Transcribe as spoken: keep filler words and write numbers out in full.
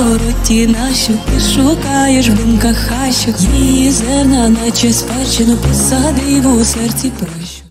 городі нащо ти шукаєш в думках хащок, її зерна, наче спадщину, посадив у серці прощу.